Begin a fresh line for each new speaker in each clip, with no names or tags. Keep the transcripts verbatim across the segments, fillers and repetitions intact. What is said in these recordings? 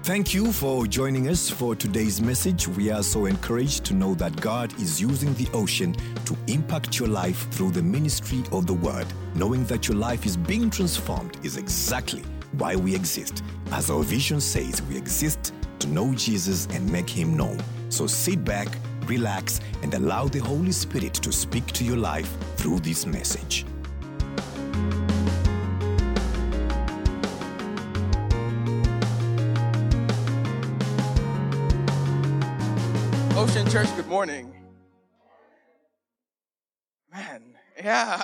Thank you for joining us for today's message. We are so encouraged to know that God is using the ocean to impact your life through the ministry of the Word. Knowing that your life is being transformed is exactly why we exist. As our vision says, we exist to know Jesus and make Him known. So sit back, relax, and allow the Holy Spirit to speak to your life through this message.
Ocean Church, good morning. Man, yeah.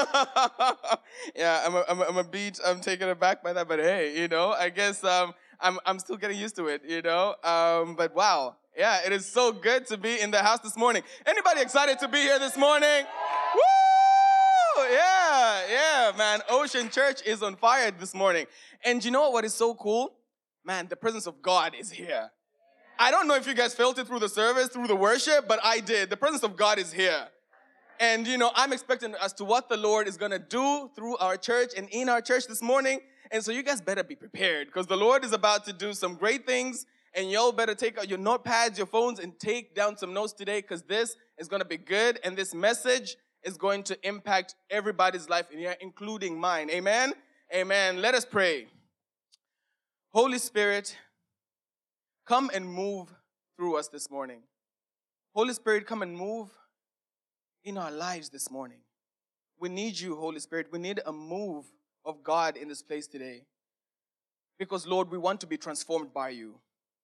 yeah, I'm a, I'm, a, I'm a beat, I'm taken aback by that, but hey, you know, I guess um, I'm I'm still getting used to it, you know. Um, but wow, yeah, it is so good to be in the house this morning. Anybody excited to be here this morning? Woo! Yeah, yeah, man. Ocean Church is on fire this morning. And you know what is so cool? Man, the presence of God is here. I don't know if you guys felt it through the service, through the worship, but I did. The presence of God is here. And, you know, I'm expecting as to what the Lord is going to do through our church and in our church this morning. And so you guys better be prepared because the Lord is about to do some great things. And y'all better take out your notepads, your phones, and take down some notes today because this is going to be good. And this message is going to impact everybody's life in here, including mine. Amen? Amen. Let us pray. Holy Spirit, come and move through us this morning. Holy Spirit, come and move in our lives this morning. We need you, Holy Spirit. We need a move of God in this place today. Because, Lord, we want to be transformed by you.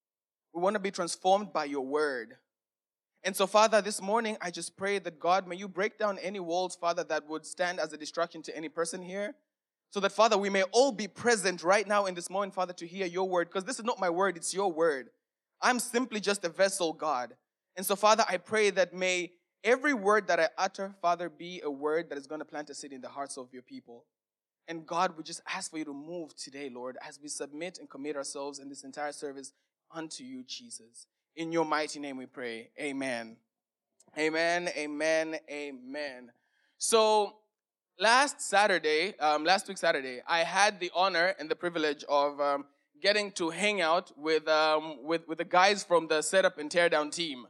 We want to be transformed by your word. And so, Father, this morning, I just pray that, God, may you break down any walls, Father, that would stand as a distraction to any person here. So that, Father, we may all be present right now in this moment, Father, to hear your word. Because this is not my word, it's your word. I'm simply just a vessel, God. And so, Father, I pray that may every word that I utter, Father, be a word that is going to plant a seed in the hearts of your people. And God, we just ask for you to move today, Lord, as we submit and commit ourselves in this entire service unto you, Jesus. In your mighty name we pray. Amen. Amen, amen, amen. So, Last Saturday, um, last week Saturday, I had the honor and the privilege of um, getting to hang out with, um, with with the guys from the Setup and Teardown team.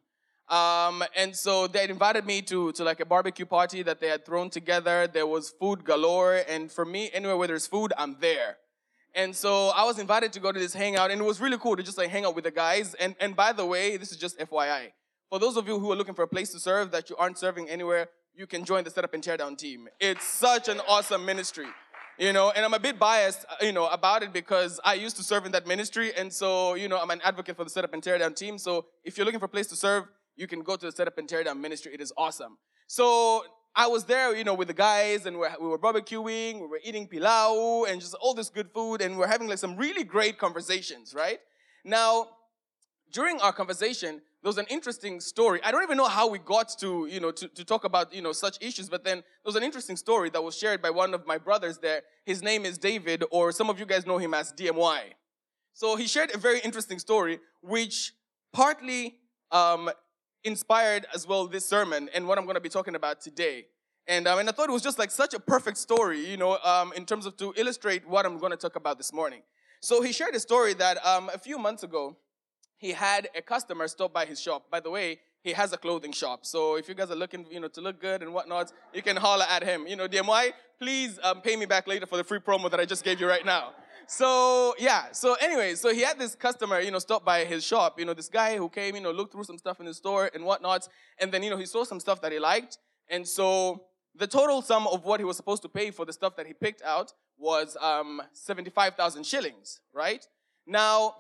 Um, and so they had invited me to, to like a barbecue party that they had thrown together. There was food galore. And for me, anywhere where there's food, I'm there. And so I was invited to go to this hangout. And it was really cool to just like hang out with the guys. And, and by the way, this is just F Y I. For those of you who are looking for a place to serve that you aren't serving anywhere, you can join the Setup and Teardown team. It's such an awesome ministry, you know, and I'm a bit biased, you know, about it because I used to serve in that ministry, and so, you know, I'm an advocate for the Setup and Teardown team, so if you're looking for a place to serve, you can go to the Setup and Teardown ministry. It is awesome. So I was there, you know, with the guys, and we're, we were barbecuing, we were eating pilau, and just all this good food, and we're having like some really great conversations, right? Now, during our conversation, there was an interesting story. I don't even know how we got to, you know, to, to talk about, you know, such issues, but then there was an interesting story that was shared by one of my brothers there. His name is David, or some of you guys know him as D M Y. So he shared a very interesting story, which partly um, inspired as well this sermon and what I'm going to be talking about today. And, um, and I thought it was just like such a perfect story, you know, um, in terms of to illustrate what I'm going to talk about this morning. So he shared a story that um, a few months ago, he had a customer stop by his shop. By the way, he has a clothing shop. So if you guys are looking, you know, to look good and whatnot, you can holler at him. You know, D M Y, please um, pay me back later for the free promo that I just gave you right now. So, yeah. So anyway, so he had this customer, you know, stop by his shop. You know, this guy who came, you know, looked through some stuff in the store and whatnot. And then, you know, he saw some stuff that he liked. And so the total sum of what he was supposed to pay for the stuff that he picked out was um, seventy-five thousand shillings, right? Now,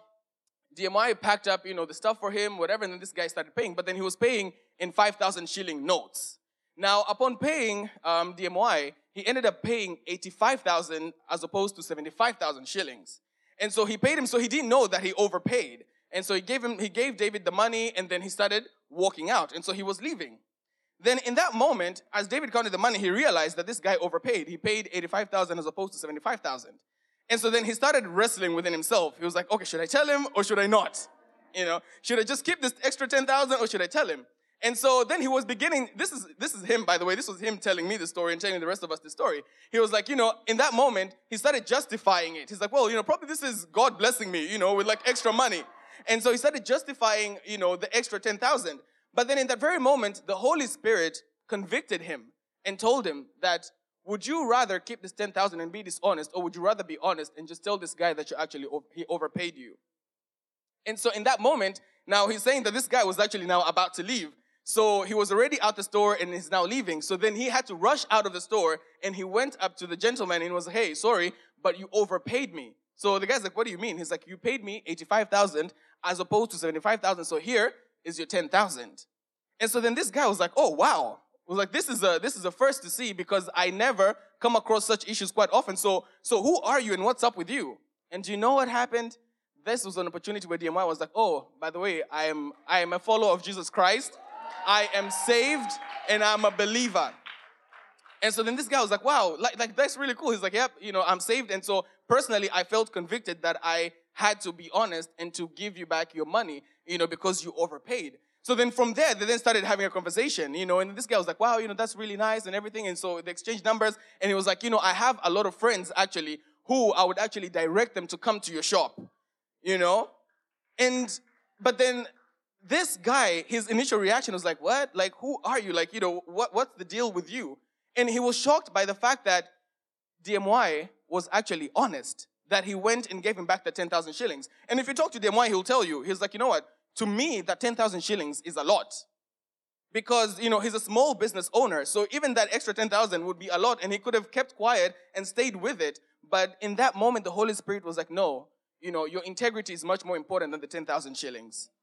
D M Y packed up, you know, the stuff for him, whatever, and then this guy started paying. But then he was paying in five thousand shilling notes. Now, upon paying um, D M Y, he ended up paying eighty-five thousand as opposed to seventy-five thousand shillings. And so he paid him, so he didn't know that he overpaid. And so he gave him, he gave David the money, and then he started walking out. And so he was leaving. Then in that moment, as David counted the money, he realized that this guy overpaid. He paid eighty-five thousand as opposed to seventy-five thousand. And so then he started wrestling within himself. He was like, okay, should I tell him or should I not? You know, should I just keep this extra ten thousand or should I tell him? And so then he was beginning, this is this is him, by the way, this was him telling me the story and telling the rest of us the story. He was like, you know, in that moment, he started justifying it. He's like, well, you know, probably this is God blessing me, you know, with like extra money. And so he started justifying, you know, the extra ten thousand. But then in that very moment, the Holy Spirit convicted him and told him that, would you rather keep this ten thousand and be dishonest, or would you rather be honest and just tell this guy that you actually, he overpaid you? And so in that moment, now he's saying that this guy was actually now about to leave. So he was already out the store and is now leaving. So then he had to rush out of the store, and he went up to the gentleman and was like, hey, sorry, but you overpaid me. So the guy's like, what do you mean? He's like, you paid me eighty-five thousand as opposed to seventy-five thousand. So here is your ten thousand. And so then this guy was like, oh, wow. Was like, this is a this is a first to see, because I never come across such issues quite often. So, so who are you and what's up with you? And do you know what happened? This was an opportunity where D M Y was like, oh, by the way, I am I am a follower of Jesus Christ. I am saved and I'm a believer. And so then this guy was like, wow, like, like that's really cool. He's like, yep, you know, I'm saved. And so personally, I felt convicted that I had to be honest and to give you back your money, you know, because you overpaid. So then from there, they then started having a conversation, you know, and this guy was like, wow, you know, that's really nice and everything. And so they exchanged numbers, and he was like, you know, I have a lot of friends actually who I would actually direct them to come to your shop, you know. And, but then this guy, his initial reaction was like, what? Like, who are you? Like, you know, what, what's the deal with you? And he was shocked by the fact that D M Y was actually honest, that he went and gave him back the ten thousand shillings. And if you talk to D M Y, he'll tell you, he's like, you know what? To me, that ten thousand shillings is a lot. Because, you know, he's a small business owner. So even that extra ten thousand would be a lot. And he could have kept quiet and stayed with it. But in that moment, the Holy Spirit was like, no, you know, your integrity is much more important than the ten thousand shillings.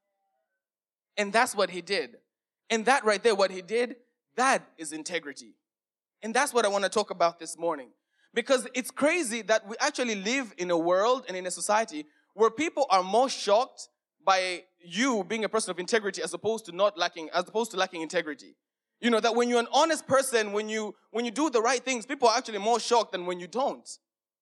And that's what he did. And that right there, what he did, that is integrity. And that's what I want to talk about this morning. Because it's crazy that we actually live in a world and in a society where people are more shocked by you being a person of integrity as opposed to not lacking, as opposed to lacking integrity. You know, that when you're an honest person, when you, when you do the right things, people are actually more shocked than when you don't.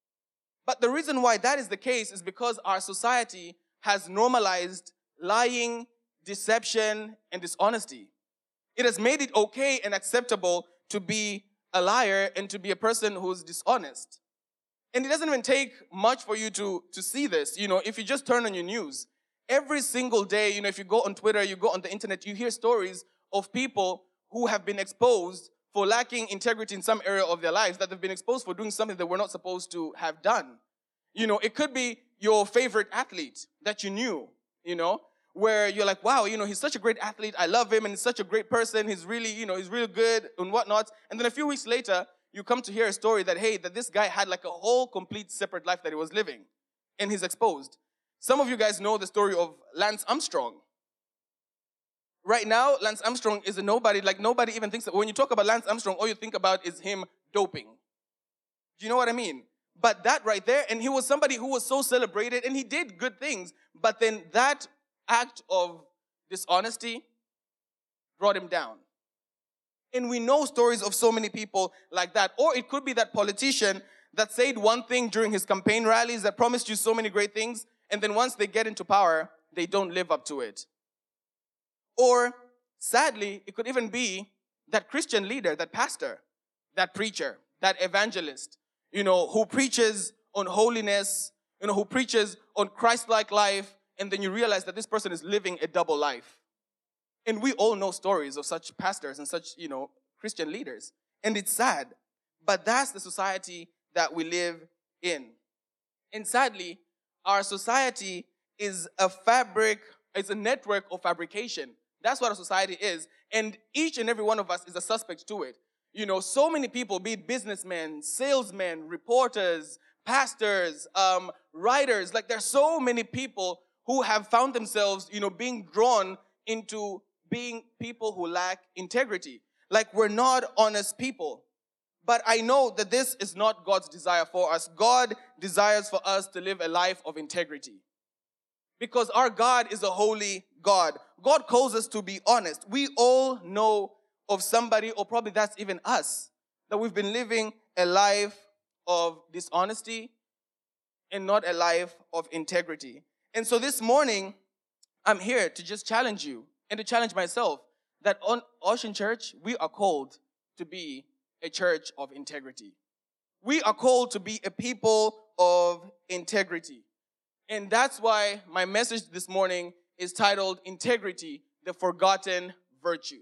But the reason why that is the case is because our society has normalized lying, deception, and dishonesty. It has made it okay and acceptable to be a liar and to be a person who's dishonest. And it doesn't even take much for you to, to see this. You know, if you just turn on your news, every single day, you know, if you go on Twitter, you go on the internet, you hear stories of people who have been exposed for lacking integrity in some area of their lives, that they've been exposed for doing something that we're not supposed to have done. You know, it could be your favorite athlete that you knew, you know, where you're like, wow, you know, he's such a great athlete. I love him, and he's such a great person. He's really, you know, he's really good and whatnot. And then a few weeks later, you come to hear a story that, hey, that this guy had like a whole complete separate life that he was living, and he's exposed. Some of you guys know the story of Lance Armstrong. Right now, Lance Armstrong is a nobody. Like, nobody even thinks that when you talk about Lance Armstrong, all you think about is him doping. Do you know what I mean? But that right there, and he was somebody who was so celebrated, and he did good things, but then that act of dishonesty brought him down. And we know stories of so many people like that. Or it could be that politician that said one thing during his campaign rallies that promised you so many great things, and then once they get into power, they don't live up to it. Or, sadly, it could even be that Christian leader, that pastor, that preacher, that evangelist, you know, who preaches on holiness, you know, who preaches on Christ-like life, and then you realize that this person is living a double life. And we all know stories of such pastors and such, you know, Christian leaders. And it's sad. But that's the society that we live in. And sadly, our society is a fabric, it's a network of fabrication. That's what our society is. And each and every one of us is a suspect to it. You know, so many people, be it businessmen, salesmen, reporters, pastors, um, writers, like there's so many people who have found themselves, you know, being drawn into being people who lack integrity. Like, we're not honest people. But I know that this is not God's desire for us. God desires for us to live a life of integrity. Because our God is a holy God. God calls us to be honest. We all know of somebody, or probably that's even us, that we've been living a life of dishonesty and not a life of integrity. And so this morning, I'm here to just challenge you and to challenge myself that on Ocean Church, we are called to be a church of integrity. We are called to be a people of integrity. And that's why my message this morning is titled Integrity, the Forgotten Virtue.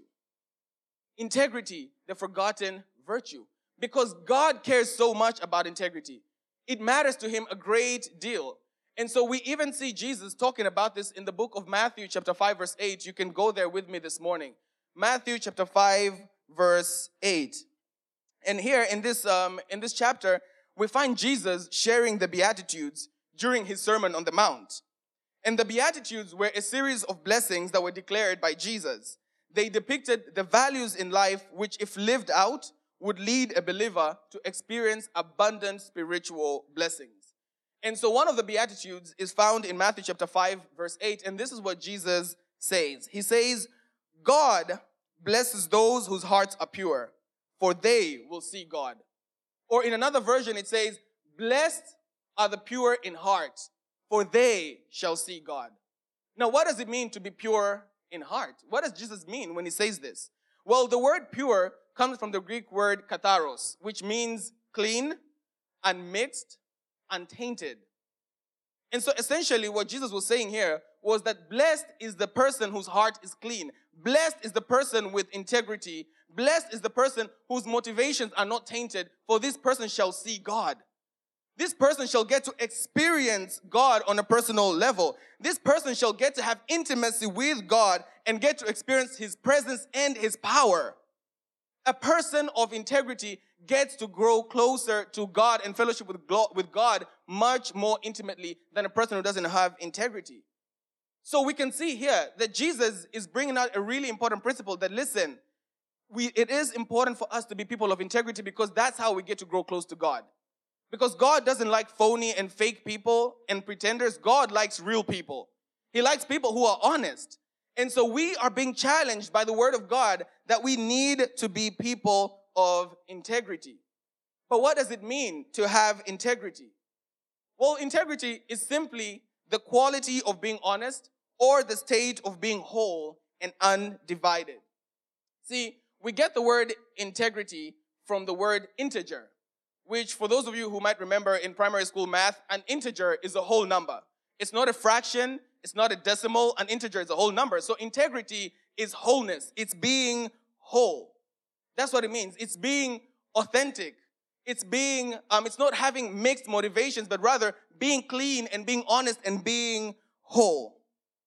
Integrity, the forgotten virtue. Because God cares so much about integrity. It matters to him a great deal. And so we even see Jesus talking about this in the book of Matthew chapter five verse eight. You can go there with me this morning. Matthew chapter five verse eight. And here in this, um, in this chapter, we find Jesus sharing the Beatitudes during his Sermon on the Mount. And the Beatitudes were a series of blessings that were declared by Jesus. They depicted the values in life which, if lived out, would lead a believer to experience abundant spiritual blessings. And so one of the Beatitudes is found in Matthew chapter five, verse eight, and this is what Jesus says. He says, God blesses those whose hearts are pure, for they will see God. Or in another version, it says, blessed are the pure in heart, for they shall see God. Now, what does it mean to be pure in heart? What does Jesus mean when he says this? Well, the word pure comes from the Greek word katharos, which means clean, unmixed, untainted. And so essentially what Jesus was saying here was that blessed is the person whose heart is clean. Blessed is the person with integrity. Blessed is the person whose motivations are not tainted, for this person shall see God. This person shall get to experience God on a personal level. This person shall get to have intimacy with God and get to experience his presence and his power. A person of integrity gets to grow closer to God and fellowship with with God much more intimately than a person who doesn't have integrity. So we can see here that Jesus is bringing out a really important principle that, listen, we, it is important for us to be people of integrity because that's how we get to grow close to God. Because God doesn't like phony and fake people and pretenders. God likes real people. He likes people who are honest. And so we are being challenged by the word of God that we need to be people of integrity. But what does it mean to have integrity? Well, integrity is simply the quality of being honest or the state of being whole and undivided. See, we get the word integrity from the word integer, which for those of you who might remember in primary school math, an integer is a whole number. It's not a fraction. It's not a decimal. An integer is a whole number. So integrity is wholeness. It's being whole. That's what it means. It's being authentic. It's being, um, it's not having mixed motivations, but rather being clean and being honest and being whole.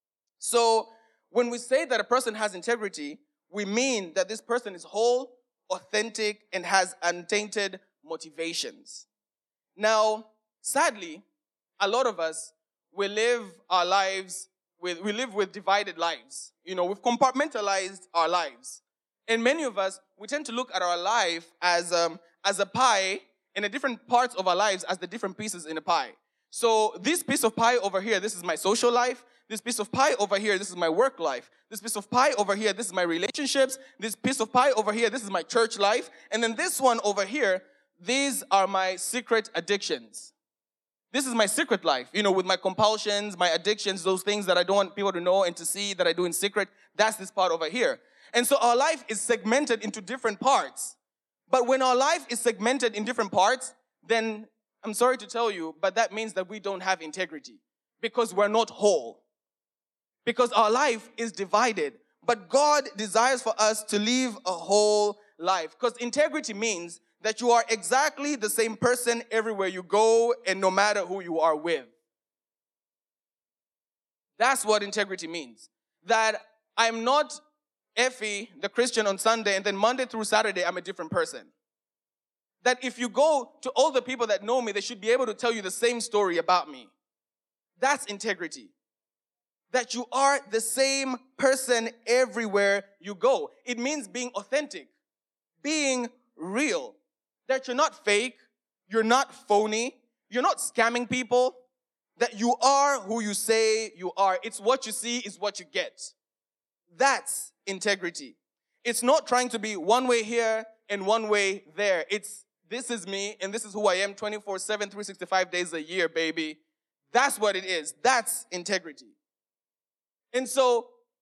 So when we say that a person has integrity, we mean that this person is whole, authentic, and has untainted motivations. Now, sadly, a lot of us, we live our lives with, we live with divided lives. You know, we've compartmentalized our lives. And many of us, we tend to look at our life as, um, as a pie, and the different parts of our lives as the different pieces in a pie. So this piece of pie over here, this is my social life. This piece of pie over here, this is my work life. This piece of pie over here, this is my relationships. This piece of pie over here, this is my church life. And then this one over here, these are my secret addictions. This is my secret life, you know, with my compulsions, my addictions, those things that I don't want people to know and to see that I do in secret. That's this part over here. And so our life is segmented into different parts. But when our life is segmented in different parts, then I'm sorry to tell you, but that means that we don't have integrity because we're not whole. Because our life is divided. But God desires for us to live a whole life. Because integrity means that you are exactly the same person everywhere you go and no matter who you are with. That's what integrity means. That I'm not Effie, the Christian on Sunday, and then Monday through Saturday, I'm a different person. That if you go to all the people that know me, they should be able to tell you the same story about me. That's integrity. That you are the same person everywhere you go. It means being authentic, being real. That you're not fake, you're not phony, you're not scamming people. That you are who you say you are. It's what you see is what you get. That's integrity. It's not trying to be one way here and one way there. It's this is me and this is who I am twenty-four seven, three hundred sixty-five days a year, baby. That's what it is. That's integrity. And so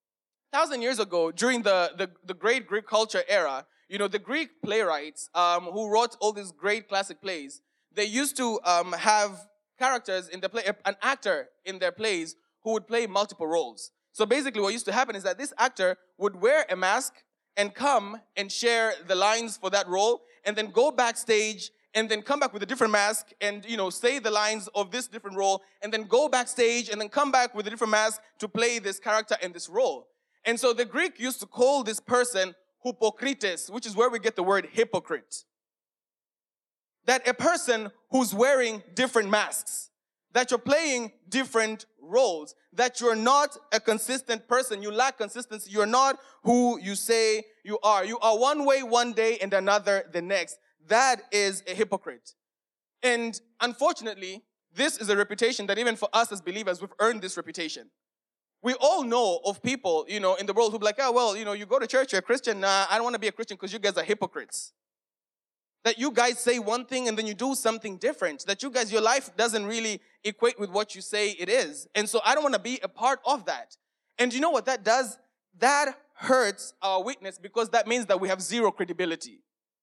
Thousand years ago, during the, the, the great Greek culture era, you know, the Greek playwrights um, who wrote all these great classic plays, they used to um, have characters in the play, an actor in their plays who would play multiple roles. So basically what used to happen is that this actor would wear a mask and come and share the lines for that role, and then go backstage and then come back with a different mask and, you know, say the lines of this different role, and then go backstage and then come back with a different mask to play this character in this role. And so the Greek used to call this person hypocrites, which is where we get the word hypocrite. That a person who's wearing different masks, that you're playing different roles, that you're not a consistent person, you lack consistency, you're not who you say you are. You are one way one day and another the next. That is a hypocrite. And unfortunately, this is a reputation that even for us as believers, we've earned this reputation. We all know of people, you know, in the world who be like, oh, well, you know, you go to church, you're a Christian. Nah, I don't want to be a Christian because you guys are hypocrites. That you guys say one thing and then you do something different. That you guys, your life doesn't really equate with what you say it is. And so I don't want to be a part of that. And you know what that does? That hurts our witness, because that means that we have zero credibility.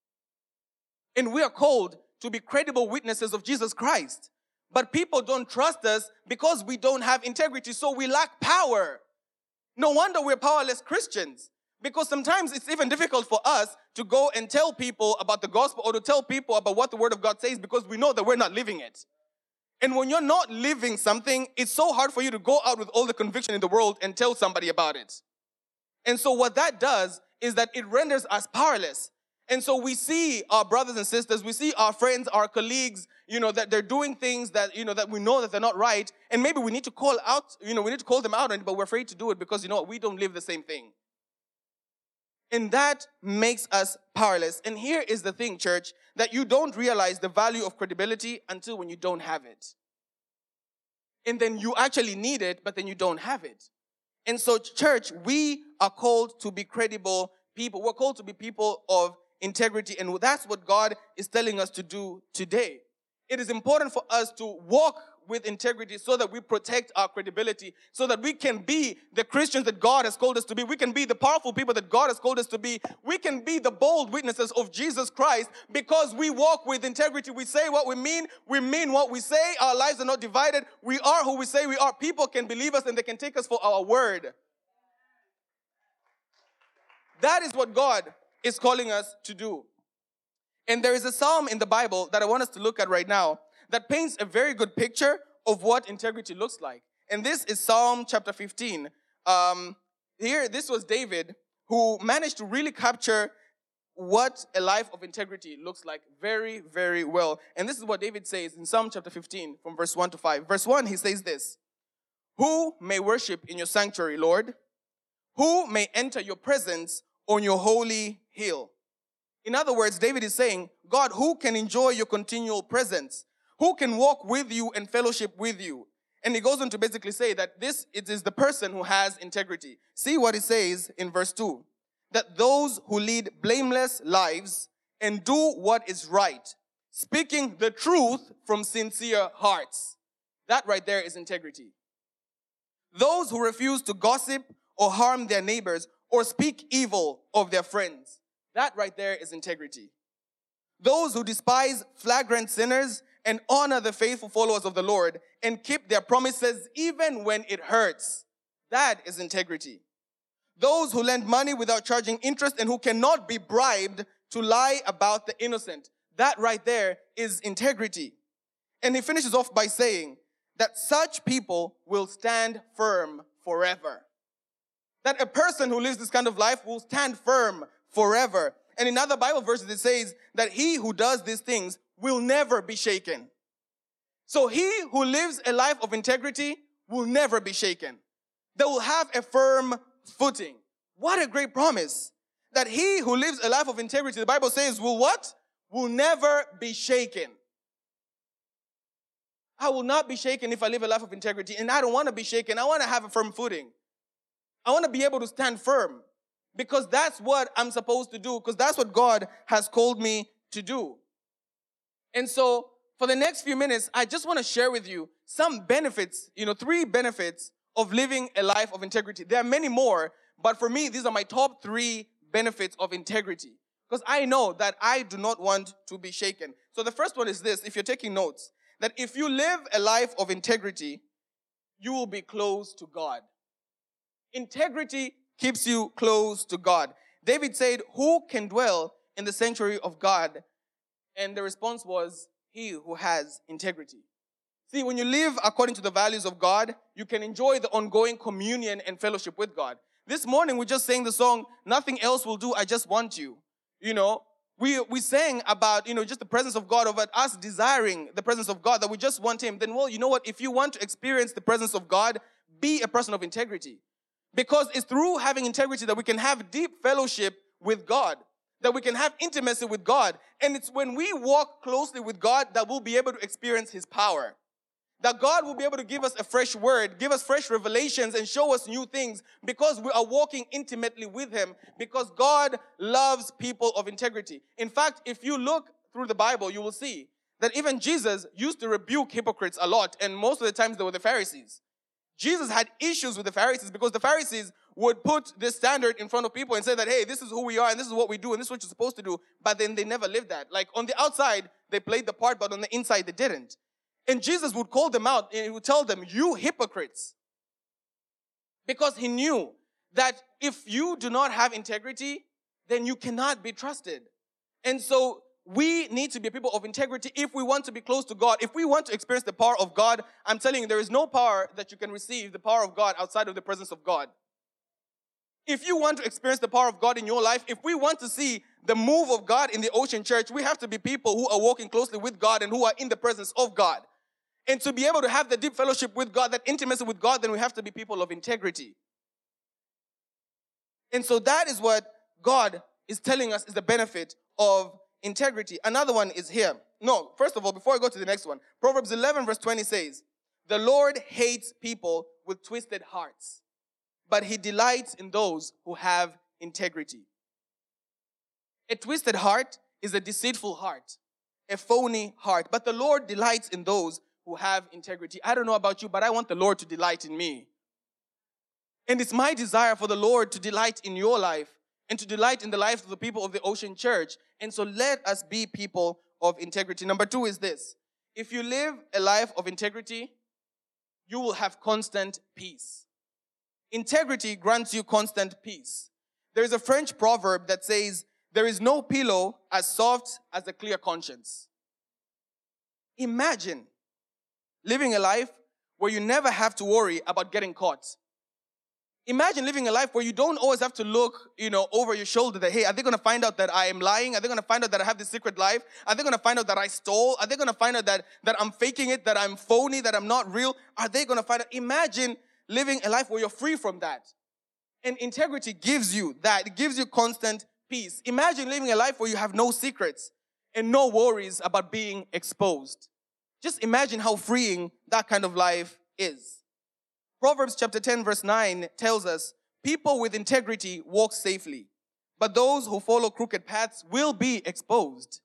And we are called to be credible witnesses of Jesus Christ. But people don't trust us because we don't have integrity, so we lack power. No wonder we're powerless Christians. Because sometimes it's even difficult for us to go and tell people about the gospel, or to tell people about what the Word of God says, because we know that we're not living it. And when you're not living something, it's so hard for you to go out with all the conviction in the world and tell somebody about it. And so what that does is that it renders us powerless. And so we see our brothers and sisters, we see our friends, our colleagues, you know, that they're doing things that, you know, that we know that they're not right. And maybe we need to call out, you know, we need to call them out on it, but we're afraid to do it because, you know what, we don't live the same thing. And that makes us powerless. And here is the thing, church, that you don't realize the value of credibility until when you don't have it. And then you actually need it, but then you don't have it. And so, church, we are called to be credible people. We're called to be people of integrity, and that's what God is telling us to do today. It is important for us to walk with integrity so that we protect our credibility, so that we can be the Christians that God has called us to be. We can be the powerful people that God has called us to be. We can be the bold witnesses of Jesus Christ because we walk with integrity. We say what we mean. We mean what we say. Our lives are not divided. We are who we say we are. People can believe us and they can take us for our word. That is what God is calling us to do. And there is a psalm in the Bible that I want us to look at right now that paints a very good picture of what integrity looks like. And this is Psalm chapter fifteen. Um, here, this was David, who managed to really capture what a life of integrity looks like very, very well. And this is what David says in Psalm chapter fifteen from verse one to five. Verse one, he says this: "Who may worship in your sanctuary, Lord? Who may enter your presence on your holy hill?" In other words, David is saying, God, who can enjoy your continual presence? Who can walk with you and fellowship with you? And he goes on to basically say that this it is the person who has integrity. See what he says in verse two. That those who lead blameless lives and do what is right, speaking the truth from sincere hearts. That right there is integrity. Those who refuse to gossip or harm their neighbors or speak evil of their friends. That right there is integrity. Those who despise flagrant sinners and honor the faithful followers of the Lord and keep their promises even when it hurts. That is integrity. Those who lend money without charging interest and who cannot be bribed to lie about the innocent. That right there is integrity. And he finishes off by saying that such people will stand firm forever. That a person who lives this kind of life will stand firm forever. And in other Bible verses it says that he who does these things will never be shaken. So he who lives a life of integrity will never be shaken. They will have a firm footing. What a great promise. That he who lives a life of integrity, the Bible says, will what? Will never be shaken. I will not be shaken if I live a life of integrity. And I don't want to be shaken. I want to have a firm footing. I want to be able to stand firm. Because that's what I'm supposed to do. Because that's what God has called me to do. And so, for the next few minutes, I just want to share with you some benefits, you know, three benefits of living a life of integrity. There are many more, But for me, these are my top three benefits of integrity. Because I know that I do not want to be shaken. So the first one is this, if you're taking notes, that if you live a life of integrity, you will be close to God. Integrity keeps you close to God. David said, who can dwell in the sanctuary of God? And the response was, he who has integrity. See, when you live according to the values of God, you can enjoy the ongoing communion and fellowship with God. This morning, we just sang the song, Nothing Else Will Do, I Just Want You. You know, we we sang about, you know, just the presence of God, about us desiring the presence of God, that we just want Him. Then, well, you know what? If you want to experience the presence of God, be a person of integrity. Because it's through having integrity that we can have deep fellowship with God, that we can have intimacy with God. And it's when we walk closely with God that we'll be able to experience His power. That God will be able to give us a fresh word, give us fresh revelations, and show us new things because we are walking intimately with Him, because God loves people of integrity. In fact, if you look through the Bible, you will see that even Jesus used to rebuke hypocrites a lot, and most of the times they were the Pharisees. Jesus had issues with the Pharisees because the Pharisees would put this standard in front of people and say that, hey, this is who we are, and this is what we do, and this is what you're supposed to do, but then they never lived that. Like, on the outside, they played the part, but on the inside, they didn't. And Jesus would call them out and He would tell them, you hypocrites. Because He knew that if you do not have integrity, then you cannot be trusted. And so we need to be people of integrity if we want to be close to God. If we want to experience the power of God, I'm telling you, there is no power that you can receive, the power of God, outside of the presence of God. If you want to experience the power of God in your life, if we want to see the move of God in the Ocean Church, we have to be people who are walking closely with God and who are in the presence of God. And to be able to have the deep fellowship with God, that intimacy with God, then we have to be people of integrity. And so that is what God is telling us is the benefit of integrity. Another one is here. No, first of all, before I go to the next one, Proverbs eleven verse twenty says, the Lord hates people with twisted hearts, but He delights in those who have integrity. A twisted heart is a deceitful heart, a phony heart, but the Lord delights in those who have integrity. I don't know about you, but I want the Lord to delight in me. And it's my desire for the Lord to delight in your life and to delight in the lives of the people of the Ocean Church. And so let us be people of integrity. Number two is this. If you live a life of integrity, you will have constant peace. Integrity grants you constant peace. There is a French proverb that says, there is no pillow as soft as a clear conscience. Imagine living a life where you never have to worry about getting caught. Imagine living a life where you don't always have to look, you know, over your shoulder that, hey, are they going to find out that I am lying? Are they going to find out that I have this secret life? Are they going to find out that I stole? Are they going to find out that, that I'm faking it, that I'm phony, that I'm not real? Are they going to find out? Imagine living a life where you're free from that. And integrity gives you that. It gives you constant peace. Imagine living a life where you have no secrets and no worries about being exposed. Just imagine how freeing that kind of life is. Proverbs chapter ten verse nine tells us, people with integrity walk safely, but those who follow crooked paths will be exposed.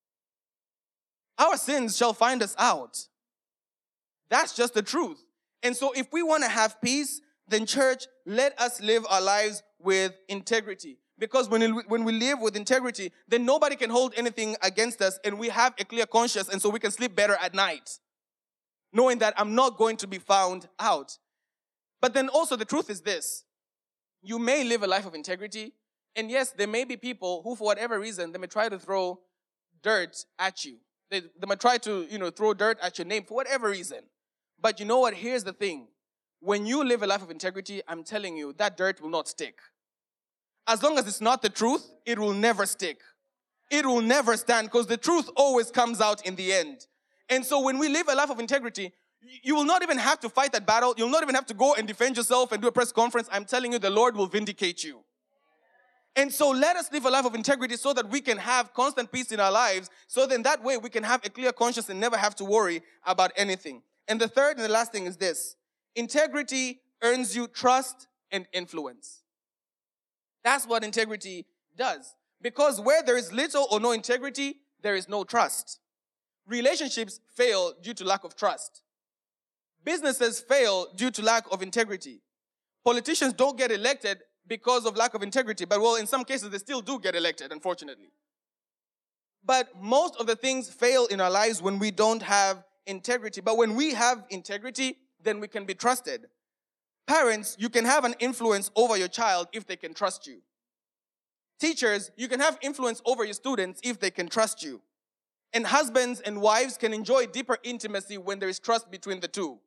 Our sins shall find us out. That's just the truth. And so if we want to have peace, then church, let us live our lives with integrity. Because when, it, when we live with integrity, then nobody can hold anything against us, and we have a clear conscience, and so we can sleep better at night, knowing that I'm not going to be found out. But then also the truth is this. You may live a life of integrity, and yes, there may be people who, for whatever reason, they may try to throw dirt at you. They, they might try to, you know, throw dirt at your name for whatever reason. But you know what? Here's the thing. When you live a life of integrity, I'm telling you, that dirt will not stick. As long as it's not the truth, it will never stick. It will never stand, because the truth always comes out in the end. And so when we live a life of integrity, you will not even have to fight that battle. You'll not even have to go and defend yourself and do a press conference. I'm telling you, the Lord will vindicate you. And so let us live a life of integrity so that we can have constant peace in our lives, so then that way we can have a clear conscience and never have to worry about anything. And the third and the last thing is this. Integrity earns you trust and influence. That's what integrity does. Because where there is little or no integrity, there is no trust. Relationships fail due to lack of trust. Businesses fail due to lack of integrity. Politicians don't get elected because of lack of integrity. But well, in some cases, they still do get elected, unfortunately. But most of the things fail in our lives when we don't have integrity. But when we have integrity, then we can be trusted. Parents, you can have an influence over your child if they can trust you. Teachers, you can have influence over your students if they can trust you. And husbands and wives can enjoy deeper intimacy when there is trust between the two.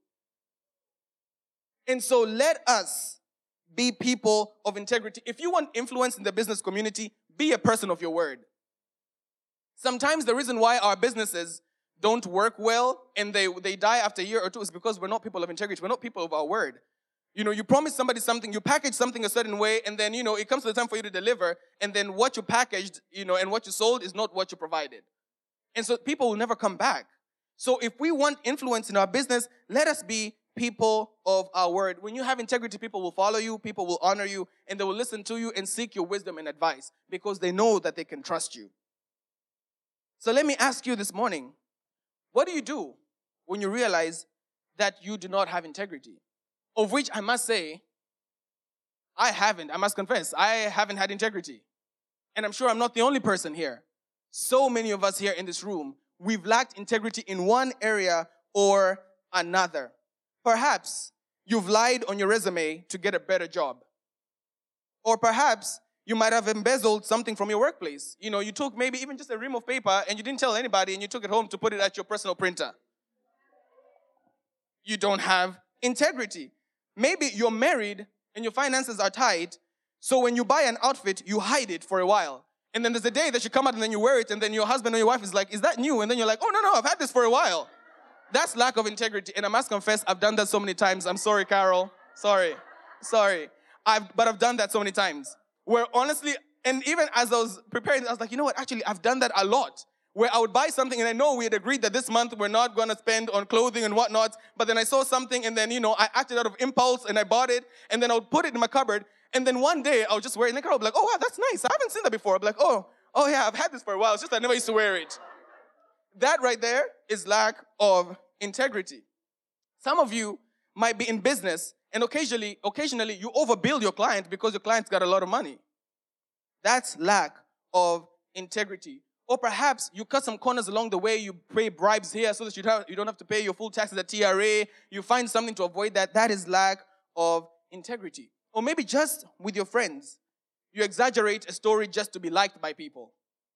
And so let us be people of integrity. If you want influence in the business community, be a person of your word. Sometimes the reason why our businesses don't work well and they, they die after a year or two is because we're not people of integrity. We're not people of our word. You know, you promise somebody something, you package something a certain way, and then, you know, it comes to the time for you to deliver, and then what you packaged, you know, and what you sold is not what you provided. And so people will never come back. So if we want influence in our business, let us be people of our word. When you have integrity, people will follow you, people will honor you, and they will listen to you and seek your wisdom and advice because they know that they can trust you. So let me ask you this morning, what do you do when you realize that you do not have integrity? Of which I must say, I haven't. I must confess, I haven't had integrity. And I'm sure I'm not the only person here. So many of us here in this room, we've lacked integrity in one area or another. Perhaps you've lied on your resume to get a better job. Or perhaps you might have embezzled something from your workplace. You know, you took maybe even just a ream of paper and you didn't tell anybody and you took it home to put it at your personal printer. You don't have integrity. Maybe you're married and your finances are tight, so when you buy an outfit, you hide it for a while. And then there's a day that you come out and then you wear it, and then your husband or your wife is like, is that new? And then you're like, oh, no, no, I've had this for a while. That's lack of integrity. And I must confess, I've done that so many times. I'm sorry, Carol. Sorry. Sorry. I've, but I've done that so many times. Where honestly, and even as I was preparing, I was like, you know what? Actually, I've done that a lot. Where I would buy something and I know we had agreed that this month we're not going to spend on clothing and whatnot. But then I saw something and then, you know, I acted out of impulse and I bought it. And then I would put it in my cupboard. And then one day I would just wear it. And the girl would be like, oh, wow, that's nice. I haven't seen that before. I'd be like, oh, oh yeah, I've had this for a while. It's just I never used to wear it. That right there is lack of integrity. Some of you might be in business and occasionally, occasionally you overbill your client because your client's got a lot of money. That's lack of integrity. Or perhaps you cut some corners along the way, you pay bribes here so that you don't, have, you don't have to pay your full taxes at T R A. You find something to avoid that. That is lack of integrity. Or maybe just with your friends, you exaggerate a story just to be liked by people.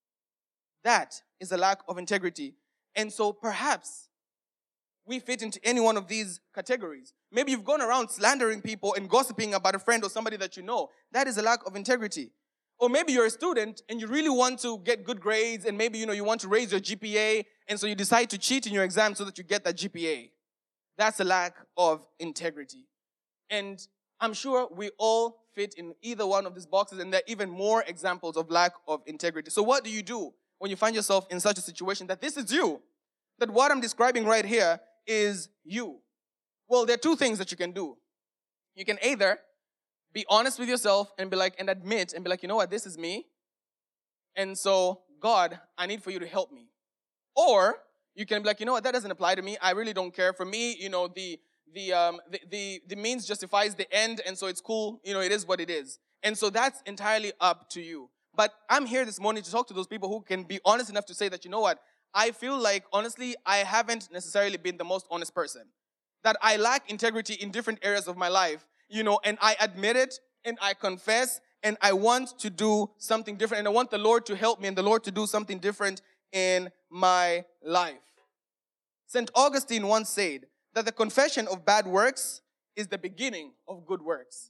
That is a lack of integrity. And so perhaps we fit into any one of these categories. Maybe you've gone around slandering people and gossiping about a friend or somebody that you know. That is a lack of integrity. Or maybe you're a student and you really want to get good grades and maybe, you know, you want to raise your G P A and so you decide to cheat in your exam so that you get that G P A. That's a lack of integrity. And I'm sure we all fit in either one of these boxes, and there are even more examples of lack of integrity. So what do you do when you find yourself in such a situation that this is you? That what I'm describing right here is you. Well, there are two things that you can do. You can either be honest with yourself and be like, and admit and be like, you know what, this is me. And so, God, I need for you to help me. Or you can be like, you know what, that doesn't apply to me. I really don't care. For me, you know, the the um the the, the means justifies the end, and so it's cool. You know, it is what it is. And so that's entirely up to you. But I'm here this morning to talk to those people who can be honest enough to say that, you know what, I feel like, honestly, I haven't necessarily been the most honest person. That I lack integrity in different areas of my life. You know, and I admit it, and I confess, and I want to do something different, and I want the Lord to help me, and the Lord to do something different in my life. Saint Augustine once said that the confession of bad works is the beginning of good works.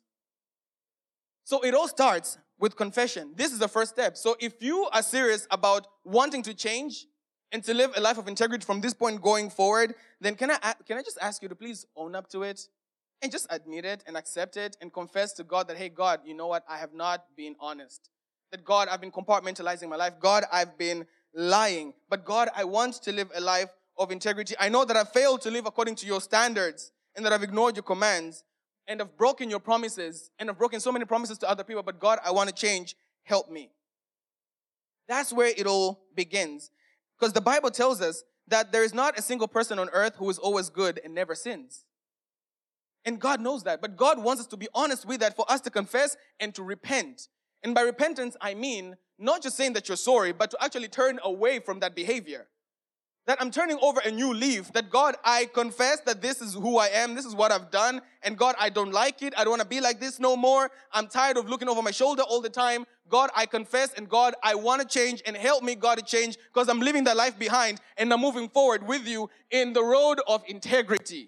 So it all starts with confession. This is the first step. So if you are serious about wanting to change and to live a life of integrity from this point going forward, then can I, can I just ask you to please own up to it? And just admit it and accept it and confess to God that, hey, God, you know what? I have not been honest. That, God, I've been compartmentalizing my life. God, I've been lying. But, God, I want to live a life of integrity. I know that I've failed to live according to your standards and that I've ignored your commands and have broken your promises and have broken so many promises to other people. But, God, I want to change. Help me. That's where it all begins. Because the Bible tells us that there is not a single person on earth who is always good and never sins. And God knows that. But God wants us to be honest with that, for us to confess and to repent. And by repentance, I mean not just saying that you're sorry, but to actually turn away from that behavior. That I'm turning over a new leaf. That God, I confess that this is who I am. This is what I've done. And God, I don't like it. I don't want to be like this no more. I'm tired of looking over my shoulder all the time. God, I confess. And God, I want to change. And help me, God, to change. Because I'm leaving that life behind. And I'm moving forward with you in the road of integrity.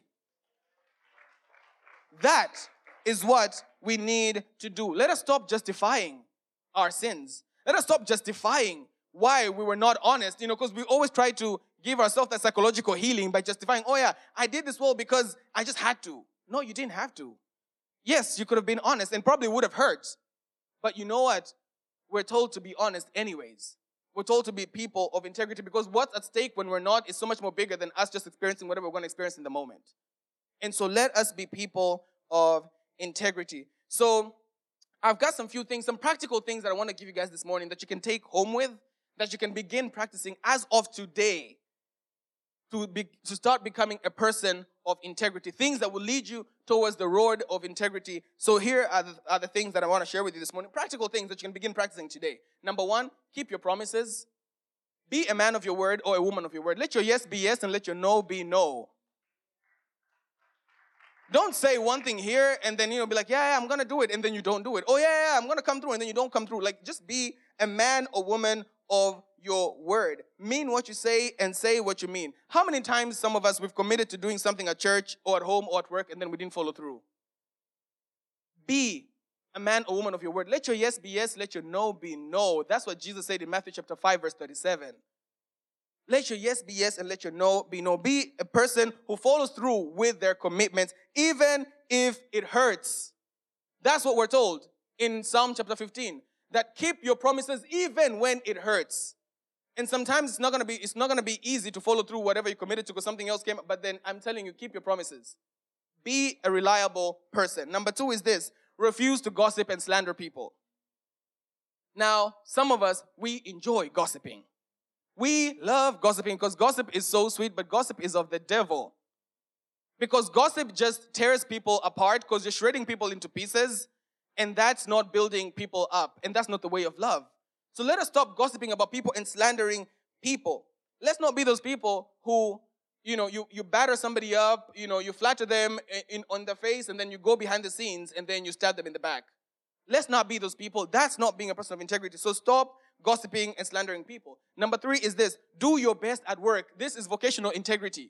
That is what we need to do. Let us stop justifying our sins. Let us stop justifying why we were not honest. You know, because we always try to give ourselves that psychological healing by justifying, oh yeah, I did this well because I just had to. No, you didn't have to. Yes, you could have been honest and probably would have hurt. But you know what? We're told to be honest anyways. We're told to be people of integrity, because what's at stake when we're not is so much more bigger than us just experiencing whatever we're going to experience in the moment. And so let us be people of integrity. So I've got some few things, some practical things that I want to give you guys this morning that you can take home with, that you can begin practicing as of today to, be, to start becoming a person of integrity. Things that will lead you towards the road of integrity. So here are the, are the things that I want to share with you this morning. Practical things that you can begin practicing today. Number one, keep your promises. Be a man of your word or a woman of your word. Let your yes be yes and let your no be no. Don't say one thing here and then, you know, be like, yeah, yeah, I'm going to do it, and then you don't do it. Oh, yeah, yeah, I'm going to come through, and then you don't come through. Like, just be a man or woman of your word. Mean what you say and say what you mean. How many times some of us, we've committed to doing something at church or at home or at work, and then we didn't follow through? Be a man or woman of your word. Let your yes be yes, let your no be no. That's what Jesus said in Matthew chapter five, verse thirty-seven. Let your yes be yes and let your no be no. Be a person who follows through with their commitments, even if it hurts. That's what we're told in Psalm chapter fifteen. That keep your promises even when it hurts. And sometimes it's not gonna be it's not gonna be easy to follow through whatever you committed to because something else came up. But then I'm telling you, keep your promises. Be a reliable person. Number two is this: refuse to gossip and slander people. Now, some of us, we enjoy gossiping. We love gossiping because gossip is so sweet, but gossip is of the devil. Because gossip just tears people apart because you're shredding people into pieces, and that's not building people up, and that's not the way of love. So let us stop gossiping about people and slandering people. Let's not be those people who, you know, you, you batter somebody up, you know, you flatter them in, in, on the face, and then you go behind the scenes, and then you stab them in the back. Let's not be those people. That's not being a person of integrity. So stop gossiping and slandering people. Number three is this: do your best at work. This is vocational integrity.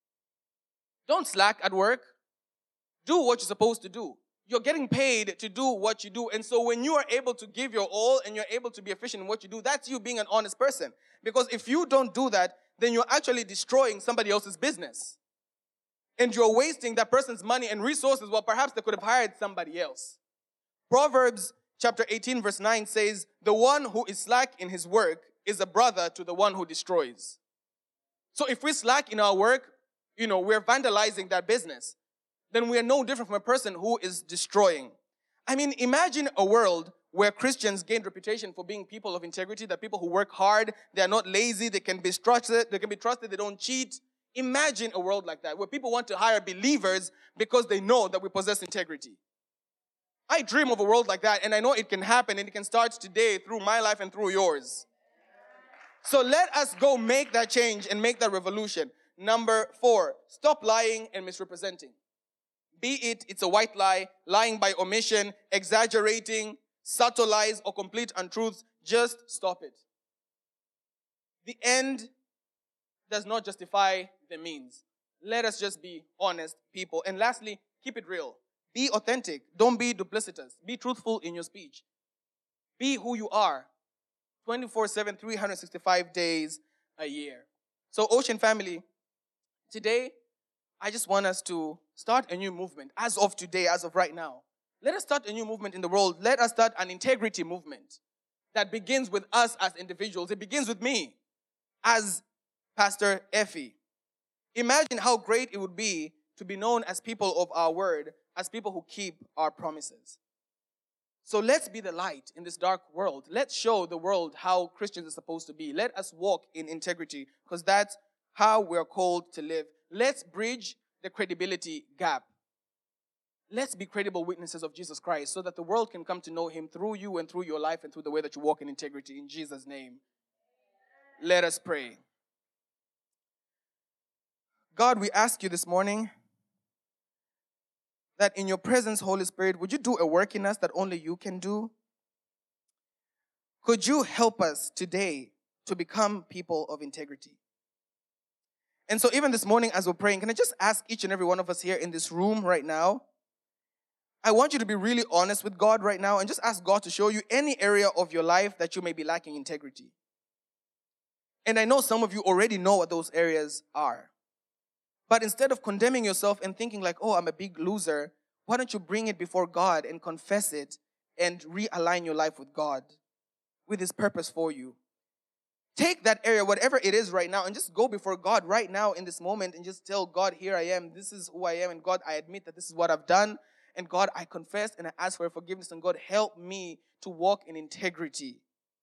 Don't slack at work. Do what you're supposed to do. You're getting paid to do what you do. And so when you are able to give your all and you're able to be efficient in what you do, that's you being an honest person. Because if you don't do that, then you're actually destroying somebody else's business. And you're wasting that person's money and resources while perhaps they could have hired somebody else. Proverbs chapter eighteen verse nine says, the one who is slack in his work is a brother to the one who destroys. So if we slack in our work, you know, we're vandalizing that business. Then we are no different from a person who is destroying. I mean, imagine a world where Christians gained reputation for being people of integrity, that people who work hard, they are not lazy, they can be trusted, they can be trusted, they don't cheat. Imagine a world like that, where people want to hire believers because they know that we possess integrity. I dream of a world like that, and I know it can happen, and it can start today through my life and through yours. So let us go make that change and make that revolution. Number four, stop lying and misrepresenting. Be it, it's a white lie, lying by omission, exaggerating, subtle lies, or complete untruths, just stop it. The end does not justify the means. Let us just be honest people. And lastly, keep it real. Be authentic. Don't be duplicitous. Be truthful in your speech. Be who you are. twenty-four seven, three hundred sixty-five days a year. So Ocean family, today, I just want us to start a new movement. As of today, as of right now. Let us start a new movement in the world. Let us start an integrity movement that begins with us as individuals. It begins with me as Pastor Effie. Imagine how great it would be to be known as people of our word, as people who keep our promises. So let's be the light in this dark world. Let's show the world how Christians are supposed to be. Let us walk in integrity, because that's how we're called to live. Let's bridge the credibility gap. let's be credible witnesses of Jesus Christ so that the world can come to know him through you and through your life and through the way that you walk in integrity. In Jesus' name, let us pray. God, we ask you this morning that in your presence, Holy Spirit, would you do a work in us that only you can do? Could you help us today to become people of integrity? And so even this morning as we're praying, can I just ask each and every one of us here in this room right now, I want you to be really honest with God right now and just ask God to show you any area of your life that you may be lacking integrity. And I know some of you already know what those areas are. But instead of condemning yourself and thinking like, oh, I'm a big loser, why don't you bring it before God and confess it and realign your life with God, with his purpose for you? Take that area, whatever it is right now, and just go before God right now in this moment and just tell God, here I am, this is who I am, and God, I admit that this is what I've done, and God, I confess and I ask for forgiveness, and God, help me to walk in integrity.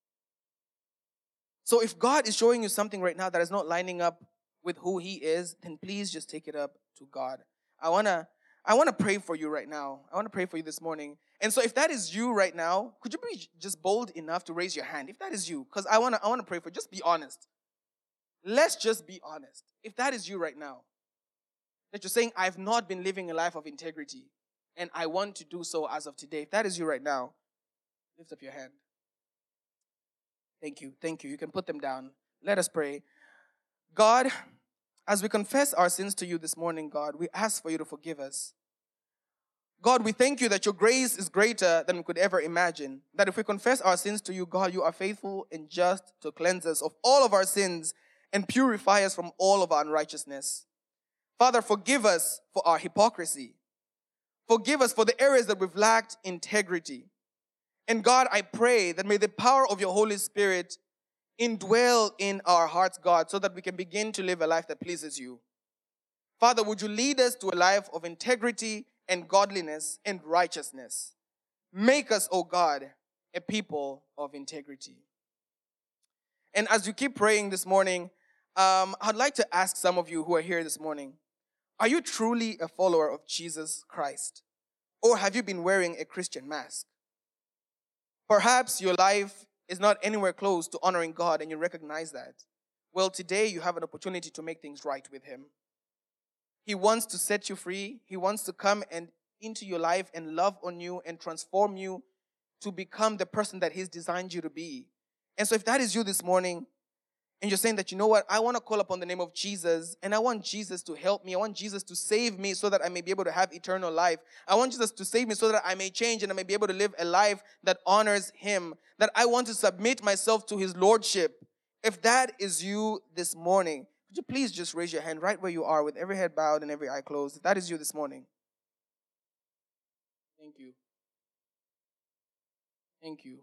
So if God is showing you something right now that is not lining up with who he is, then please just take it up to God. I want to I want to pray for you right now. I want to pray for you this morning. And so if that is you right now, could you be just bold enough to raise your hand? If that is you, because I want to I want to pray for you. Just be honest. Let's just be honest. If that is you right now, that you're saying, I've not been living a life of integrity, and I want to do so as of today. If that is you right now, lift up your hand. Thank you. Thank you. You can put them down. Let us pray. God, as we confess our sins to you this morning, God, we ask for you to forgive us. God, we thank you that your grace is greater than we could ever imagine. That if we confess our sins to you, God, you are faithful and just to cleanse us of all of our sins and purify us from all of our unrighteousness. Father, forgive us for our hypocrisy. Forgive us for the areas that we've lacked integrity. And God, I pray that may the power of your Holy Spirit indwell in our hearts, God, so that we can begin to live a life that pleases you. Father, would you lead us to a life of integrity and godliness and righteousness? Make us, oh God, a people of integrity. And as you keep praying this morning, um, I'd like to ask some of you who are here this morning, are you truly a follower of Jesus Christ? Or have you been wearing a Christian mask? Perhaps your life is not anywhere close to honoring God and you recognize that. Well, today you have an opportunity to make things right with him. He wants to set you free. He wants to come and into your life and love on you and transform you to become the person that he's designed you to be. And so if that is you this morning, and you're saying that, you know what, I want to call upon the name of Jesus, and I want Jesus to help me. I want Jesus to save me so that I may be able to have eternal life. I want Jesus to save me so that I may change and I may be able to live a life that honors him. That I want to submit myself to his lordship. If that is you this morning, could you please just raise your hand right where you are with every head bowed and every eye closed? If that is you this morning. Thank you. Thank you.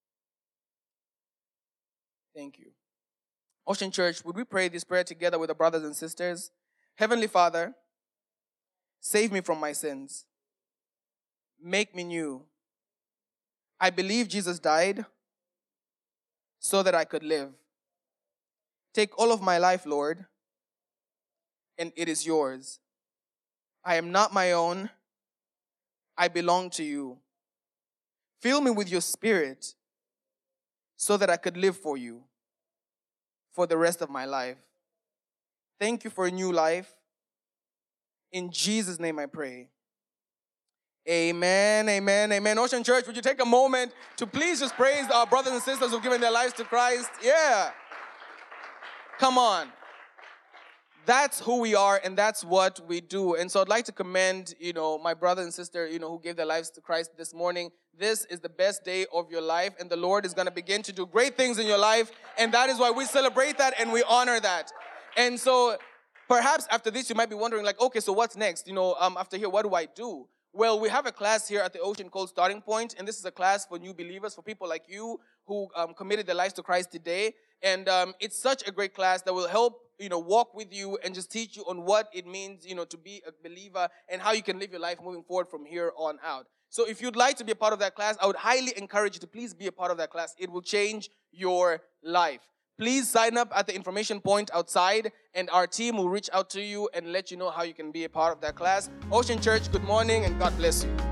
Thank you. Ocean Church, would we pray this prayer together with our brothers and sisters? Heavenly Father, save me from my sins. Make me new. I believe Jesus died so that I could live. Take all of my life, Lord, and it is yours. I am not my own. I belong to you. Fill me with your spirit so that I could live for you for the rest of my life. Thank you for a new life. In Jesus' name I pray. Amen, amen, amen. Ocean Church, would you take a moment to please just praise our brothers and sisters who've given their lives to Christ? Yeah. Come on. That's who we are, and that's what we do. And so I'd like to commend, you know, my brother and sister, you know, who gave their lives to Christ this morning. This is the best day of your life, and the Lord is going to begin to do great things in your life, and that is why we celebrate that and we honor that. And so perhaps after this, you might be wondering, like, okay, so what's next? You know, um, after here, what do I do? Well, we have a class here at the Ocean called Starting Point, and this is a class for new believers, for people like you who um, committed their lives to Christ today. And um, it's such a great class that will help, you know, walk with you and just teach you on what it means, you know, to be a believer and how you can live your life moving forward from here on out. So if you'd like to be a part of that class, I would highly encourage you to please be a part of that class. It will change your life. please sign up at the information point outside, and our team will reach out to you and let you know how you can be a part of that class. Ocean Church, good morning, and God bless you.